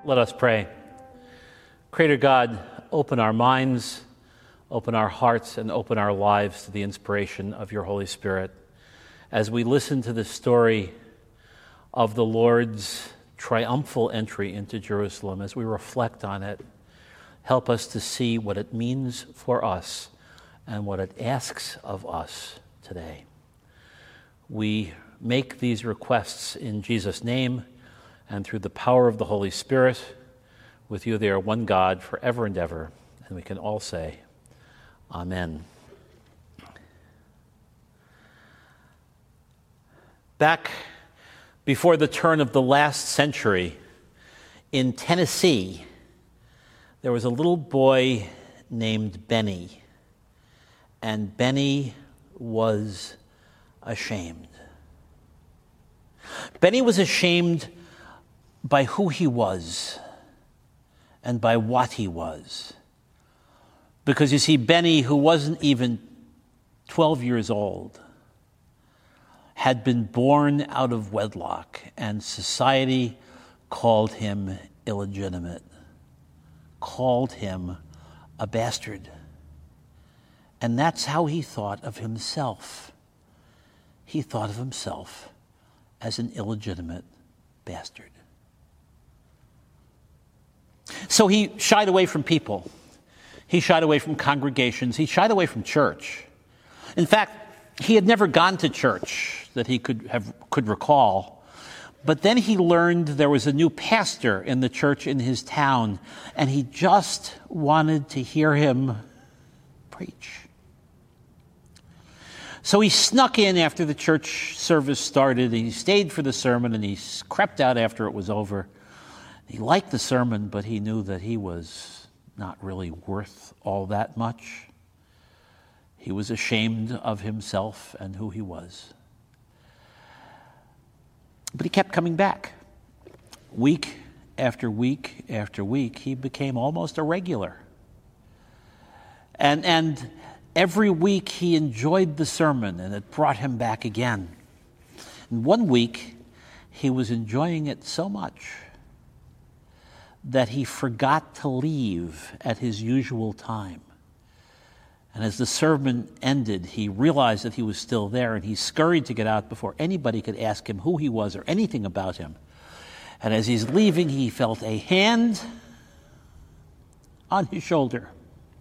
Let us pray. Creator God, open our minds, open our hearts, and open our lives to the inspiration of your Holy Spirit. As we listen to the story of the Lord's triumphal entry into Jerusalem, as we reflect on it, help us to see what it means for us and what it asks of us today. We make these requests in Jesus' name and through the power of the Holy Spirit. With you they are one God forever and ever. And we can all say, Amen. Back before the turn of the last century, in Tennessee, there was a little boy named Benny. And Benny was ashamed. Benny was ashamed by who he was and by what he was. Because you see, Benny, who wasn't even 12 years old, had been born out of wedlock, and society called him illegitimate, called him a bastard. And that's how he thought of himself. He thought of himself as an illegitimate bastard. So he shied away from people. He shied away from congregations. He shied away from church. In fact, he had never gone to church that he could recall. But then he learned there was a new pastor in the church in his town, and he just wanted to hear him preach. So he snuck in after the church service started. He stayed for the sermon, and he crept out after it was over. He liked the sermon, but he knew that he was not really worth all that much. He was ashamed of himself and who he was. But he kept coming back. Week after week after week, he became almost a regular. And every week he enjoyed the sermon, and it brought him back again. And one week, he was enjoying it so much that he forgot to leave at his usual time. And as the sermon ended, he realized that he was still there, and he scurried to get out before anybody could ask him who he was or anything about him. And as he's leaving, he felt a hand on his shoulder.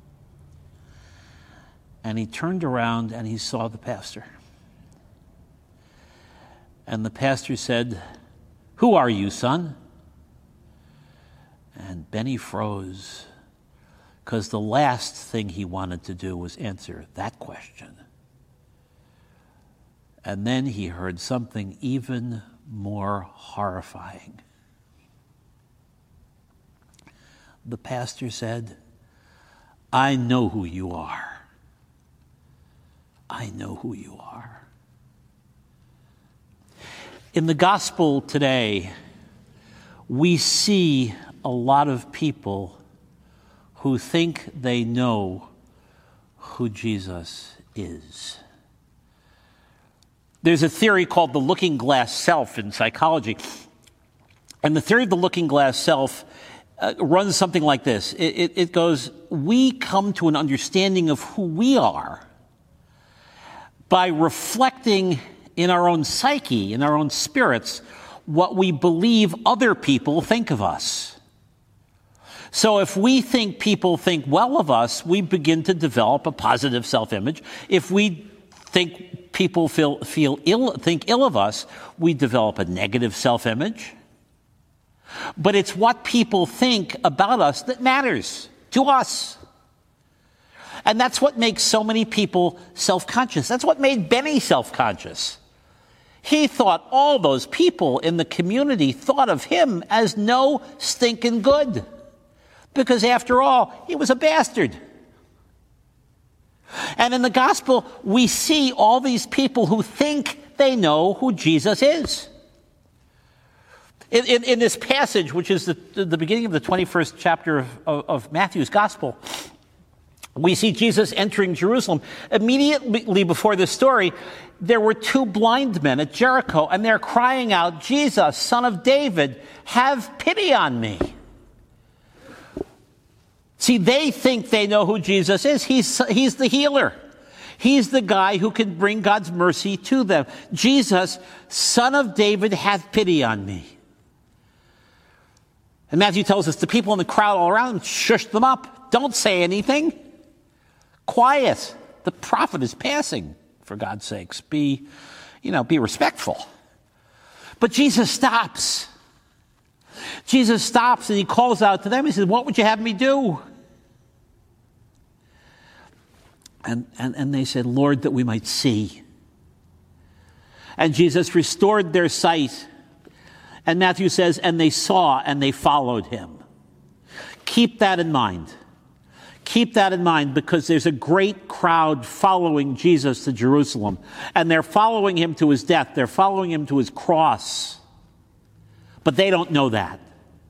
And he turned around and he saw the pastor. And the pastor said, "Who are you, son?" And Benny froze, because the last thing he wanted to do was answer that question. And then he heard something even more horrifying. The pastor said, "I know who you are. I know who you are." In the gospel today, we see a lot of people who think they know who Jesus is. There's a theory called the looking glass self in psychology. And the theory of the looking glass self runs something like this. It goes, we come to an understanding of who we are by reflecting in our own psyche, in our own spirits, what we believe other people think of us. So if we think people think well of us, we begin to develop a positive self-image. If we think people think ill of us, we develop a negative self-image. But it's what people think about us that matters to us. And that's what makes so many people self-conscious. That's what made Benny self-conscious. He thought all those people in the community thought of him as no stinking good. Because after all, he was a bastard. And in the gospel, we see all these people who think they know who Jesus is. In this passage, which is the beginning of the 21st chapter of Matthew's gospel, we see Jesus entering Jerusalem. Immediately before this story, there were two blind men at Jericho, and they're crying out, "Jesus, Son of David, have pity on me." See, they think they know who Jesus is. He's the healer. He's the guy who can bring God's mercy to them. Jesus, Son of David, have pity on me. And Matthew tells us the people in the crowd all around him shushed them up. Don't say anything. Quiet. The prophet is passing, for God's sakes. Be respectful. But Jesus stops. Jesus stops and he calls out to them. He says, what would you have me do? And they said, Lord, that we might see. And Jesus restored their sight. And Matthew says, and they saw and they followed him. Keep that in mind. Keep that in mind, because there's a great crowd following Jesus to Jerusalem. And they're following him to his death. They're following him to his cross. But they don't know that.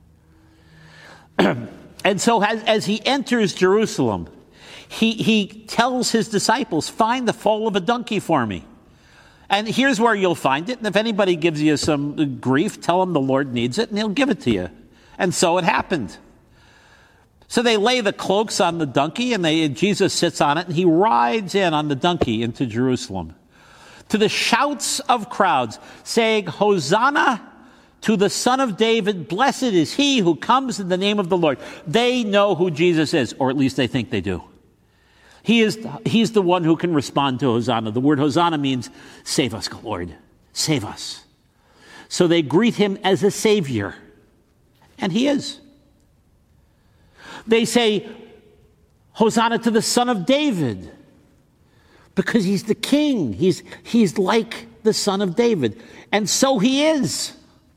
And so as he enters Jerusalem, he tells his disciples, find the foal of a donkey for me. And here's where you'll find it. And if anybody gives you some grief, tell them the Lord needs it and he'll give it to you. And so it happened. So they lay the cloaks on the donkey and Jesus sits on it and he rides in on the donkey into Jerusalem. To the shouts of crowds saying, Hosanna to the Son of David, blessed is he who comes in the name of the Lord. They know who Jesus is, or at least they think they do. He's the one who can respond to Hosanna. The word Hosanna means, save us, Lord, save us. So they greet him as a savior, and he is. They say, Hosanna to the Son of David, because he's the king. He's like the Son of David, and so he is.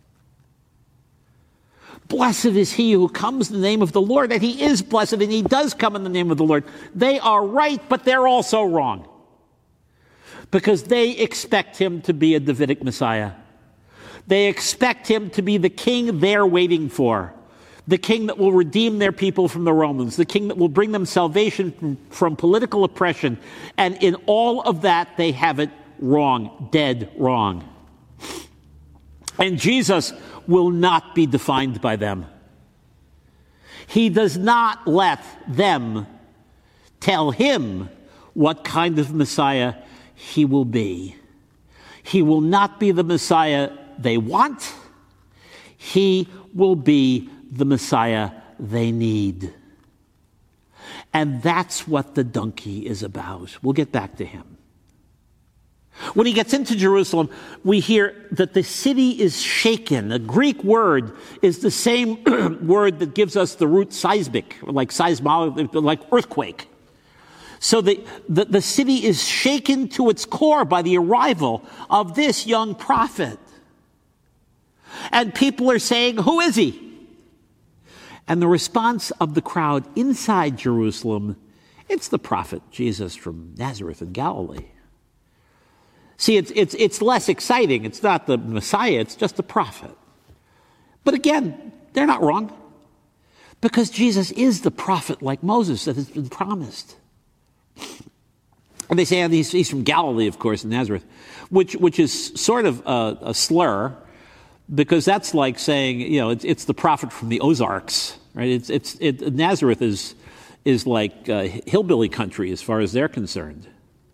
Blessed is he who comes in the name of the Lord, and he is blessed, and he does come in the name of the Lord. They are right, but they're also wrong, because they expect him to be a Davidic Messiah. They expect him to be the king they're waiting for, the king that will redeem their people from the Romans, the king that will bring them salvation from political oppression. And in all of that, they have it wrong, dead wrong. And Jesus will not be defined by them. He does not let them tell him what kind of Messiah he will be. He will not be the Messiah they want. He will be the Messiah they need. And that's what the donkey is about. We'll get back to him. When he gets into Jerusalem, we hear that the city is shaken. The Greek word is the same word that gives us the root seismic, like earthquake. So the city is shaken to its core by the arrival of this young prophet. And people are saying, who is he? And the response of the crowd inside Jerusalem, it's the prophet Jesus from Nazareth in Galilee. See, it's less exciting. It's not the Messiah, it's just the prophet. But again, they're not wrong, because Jesus is the prophet like Moses that has been promised. And they say he's from Galilee, of course, in Nazareth, which is sort of a slur, because that's like saying, it's the prophet from the Ozarks, right? Nazareth is like hillbilly country as far as they're concerned.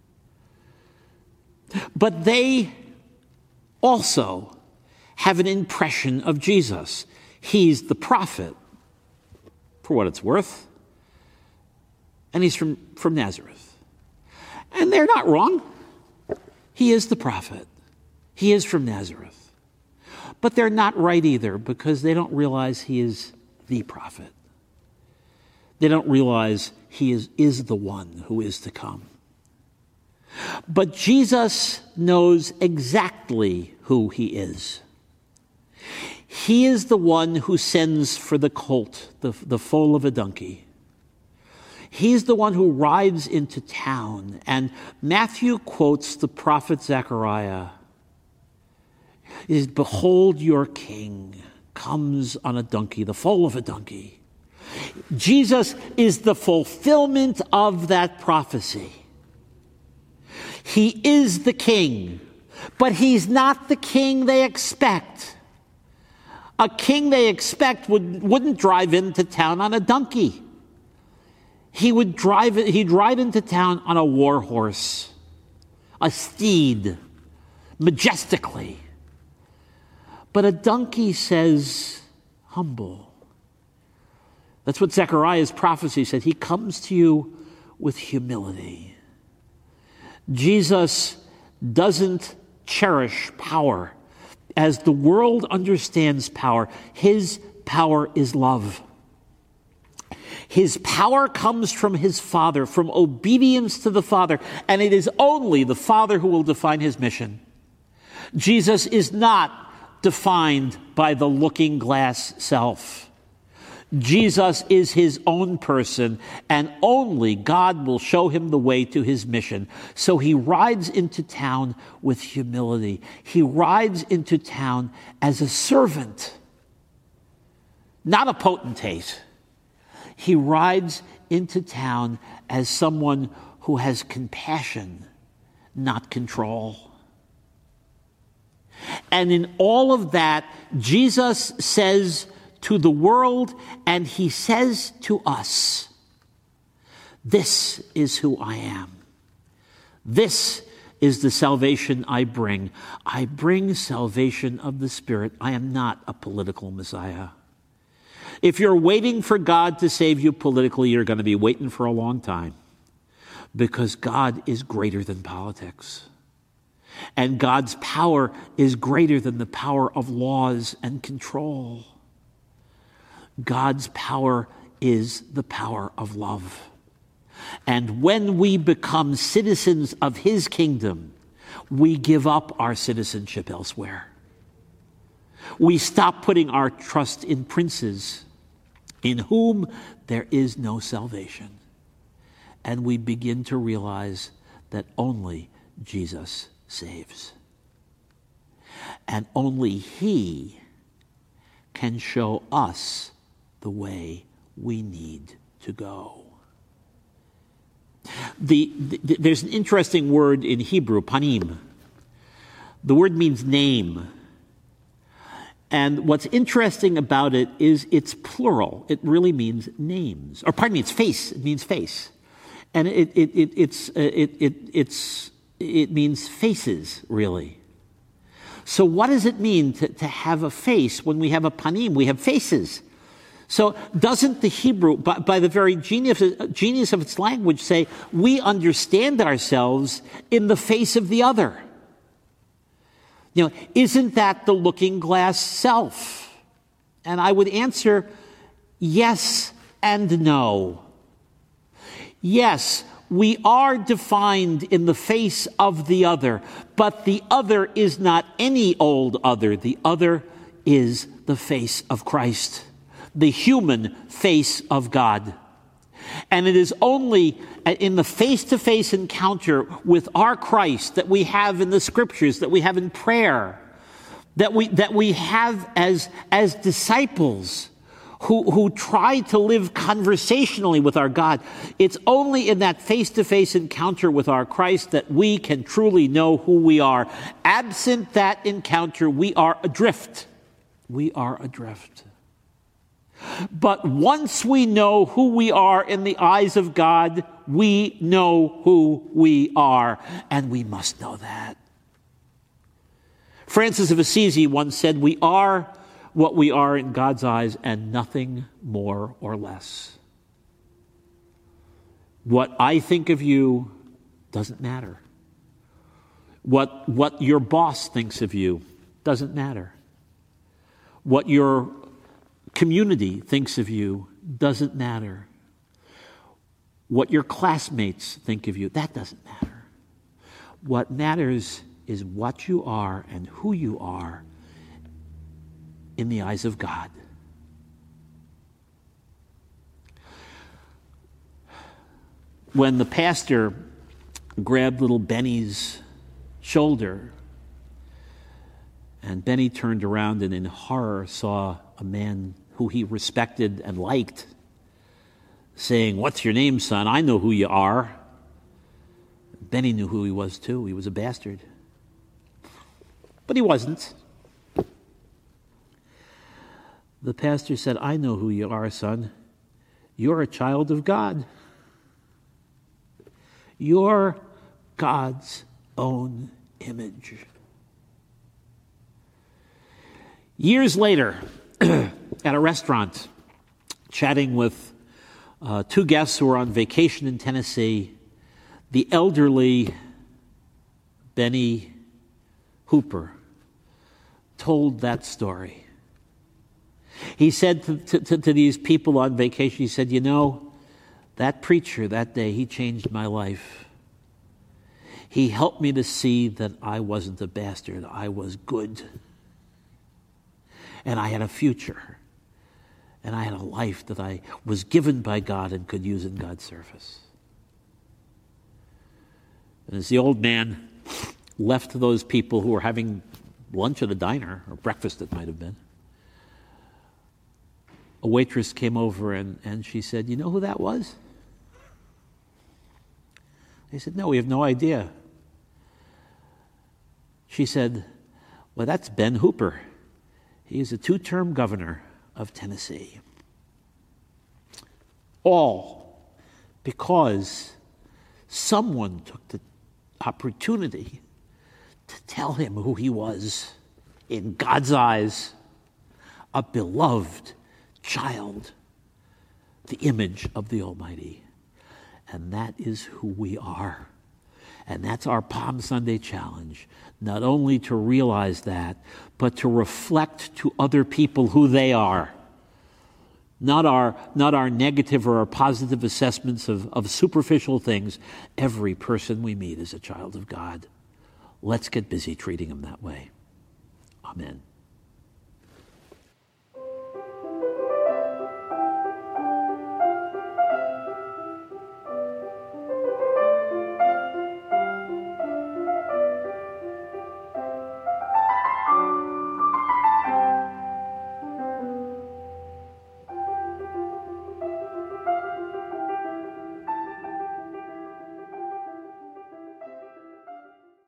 But they also have an impression of Jesus. He's the prophet, for what it's worth, and he's from Nazareth. And they're not wrong. He is the prophet. He is from Nazareth. But they're not right either, because they don't realize he is the prophet. They don't realize he is the one who is to come. But Jesus knows exactly who he is. He is the one who sends for the colt, the foal of a donkey. He's the one who rides into town. And Matthew quotes the prophet Zechariah. He says, behold, your king comes on a donkey, the foal of a donkey. Jesus is the fulfillment of that prophecy. He is the king, but he's not the king they expect. A king they expect wouldn't drive into town on a donkey. he'd ride into town on a war horse, a steed, majestically. But a donkey says, humble. That's what Zechariah's prophecy said. He comes to you with humility. Jesus doesn't cherish power as the world understands power. His power is love. His power comes from his Father, from obedience to the Father, and it is only the Father who will define his mission. Jesus is not defined by the looking glass self. Jesus is his own person, and only God will show him the way to his mission. So he rides into town with humility. He rides into town as a servant, not a potentate. He rides into town as someone who has compassion, not control. And in all of that, Jesus says to the world, and he says to us, this is who I am. This is the salvation I bring. I bring salvation of the Spirit. I am not a political Messiah. If you're waiting for God to save you politically, you're going to be waiting for a long time, because God is greater than politics. And God's power is greater than the power of laws and control. God's power is the power of love. And when we become citizens of his kingdom, we give up our citizenship elsewhere. We stop putting our trust in princes, in whom there is no salvation. And we begin to realize that only Jesus saves. And only he can show us the way we need to go. There's an interesting word in Hebrew, panim. The word means name. And what's interesting about it is it's plural. It really means names. Or pardon me, it's face. It means face. And it means faces, really. So what does it mean to have a face? When we have a panim, we have faces. So doesn't the Hebrew, by the very genius of its language, say we understand ourselves in the face of the other? Isn't that the looking glass self? And I would answer yes and no. Yes, we are defined in the face of the other, but the other is not any old other. The other is the face of Christ, the human face of God. And it is only in the face-to-face encounter with our Christ that we have in the Scriptures, that we have in prayer, that we have as disciples who try to live conversationally with our God. It's only in that face-to-face encounter with our Christ that we can truly know who we are. Absent that encounter, we are adrift. We are adrift. But once we know who we are in the eyes of God, we know who we are, and we must know that. Francis of Assisi once said, we are what we are in God's eyes, and nothing more or less. What I think of you doesn't matter. What your boss thinks of you doesn't matter. What your community thinks of you doesn't matter. What your classmates think of you, that doesn't matter. What matters is what you are and who you are in the eyes of God. When the pastor grabbed little Benny's shoulder, and Benny turned around and in horror saw a man who he respected and liked saying, "What's your name, son? I know who you are." Benny knew who he was too. He was a bastard. But he wasn't. The pastor said, "I know who you are, son. You're a child of God." You're God's own image. Years later, at a restaurant, chatting with two guests who were on vacation in Tennessee, the elderly Benny Hooper told that story. He said to these people on vacation, he said, that preacher that day, he changed my life. He helped me to see that I wasn't a bastard. I was good. And I had a future. And I had a life that I was given by God and could use in God's service. And as the old man left those people who were having lunch at a diner, or breakfast it might have been, a waitress came over and she said, "You know who that was?" They said, "No, we have no idea." She said, "Well, that's Ben Hooper. He is a 2-term governor of Tennessee." All because someone took the opportunity to tell him who he was, in God's eyes, a beloved child, the image of the Almighty. And that is who we are. And that's our Palm Sunday challenge, not only to realize that, but to reflect to other people who they are. Not our negative or our positive assessments of superficial things. Every person we meet is a child of God. Let's get busy treating them that way. Amen.